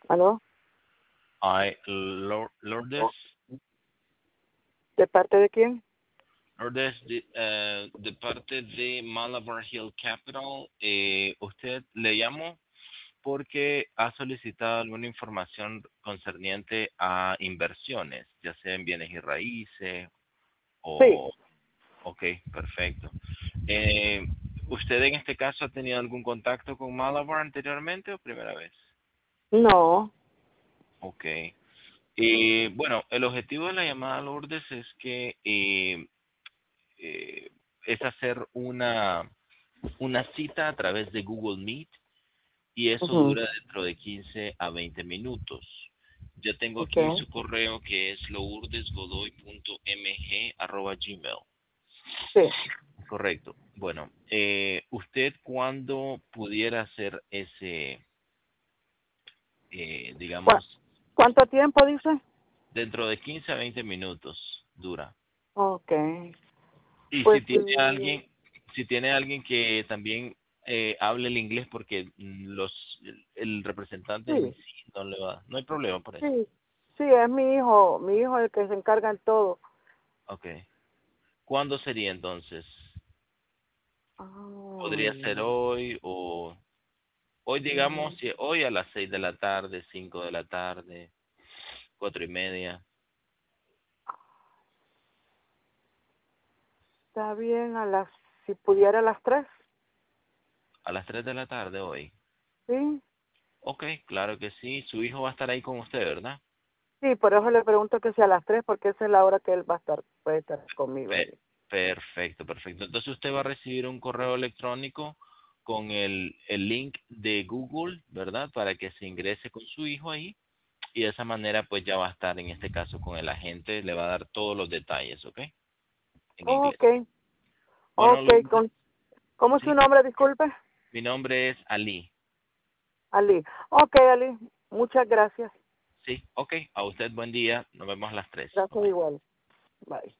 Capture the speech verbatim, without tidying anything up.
¿Aló? Hi, Lor- Lourdes. ¿De parte de quién? Lourdes, de, eh, de parte de Malabar Hill Capital, eh, usted le llamo porque ha solicitado alguna información concerniente a inversiones, ya sea en bienes y raíces Sí. o... Ok, perfecto. Eh, ¿Usted en este caso ha tenido algún contacto con Malabar anteriormente o primera vez? No. Ok. Eh, bueno, el objetivo de la llamada, Lourdes, es que eh, eh, es hacer una, una cita a través de Google Meet y eso Ujú. dura dentro de quince a veinte minutos. Yo tengo aquí Okay. su correo que es lourdesgodoy punto m g arroba gmail. Sí. Correcto. Bueno, eh, ¿usted cuándo pudiera hacer ese, eh, ¿Cuá- digamos, ¿Cuánto tiempo dice? dentro de quince a veinte minutos dura? Okay. Y si Pues tiene mm, alguien, si tiene alguien que también eh, hable el inglés, porque mm, los el, el representante en sí, sí no le va, no hay problema por eso. sí, sí, es mi hijo, mi hijo el que se encarga en todo. Okay. ¿Cuándo sería entonces? Podría ser Ah, hoy o hoy, digamos, mm, si hoy a las seis de la tarde, cinco de la tarde, cuatro y media, está bien a las, si pudiera a las tres, a las tres de la tarde hoy. sí, Okay, claro que sí. Su hijo va a estar ahí con usted, ¿verdad? sí, por eso le pregunto que si a las tres, porque esa es la hora que él va a estar, puede estar conmigo Pe- ahí. Perfecto, perfecto. Entonces usted va a recibir un correo electrónico con el, el link de Google, ¿verdad? Para que se ingrese con su hijo ahí y de esa manera pues ya va a estar en este caso con el agente, le va a dar todos los detalles, ¿ok? En inglés. Okay, Bueno, okay, Lourdes, con, ¿cómo es su sí, nombre, disculpe? mi nombre es Ali. Ali. Okay, Ali, muchas gracias. Sí, ok, a usted buen día, nos vemos a las tres. Bye Gracias bye. igual. Bye.